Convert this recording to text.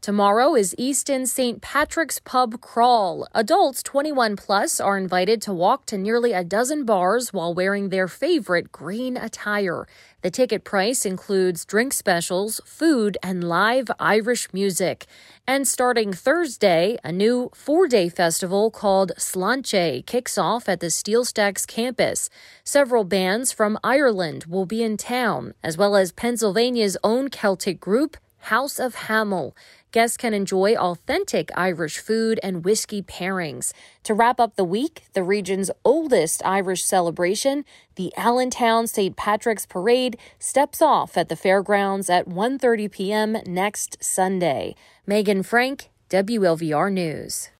Tomorrow is Easton St. Patrick's Pub Crawl. Adults 21 plus are invited to walk to nearly a dozen bars while wearing their favorite green attire. The ticket price includes drink specials, food, and live Irish music. And starting Thursday, a new 4-day festival called Sláinte kicks off at the Steel Stacks campus. Several bands from Ireland will be in town, as well as Pennsylvania's own Celtic group, House of Hamel. Guests can enjoy authentic Irish food and whiskey pairings. To wrap up the week, the region's oldest Irish celebration, the Allentown St. Patrick's Parade, steps off at the fairgrounds at 1:30 p.m. next Sunday. Megan Frank, WLVR News.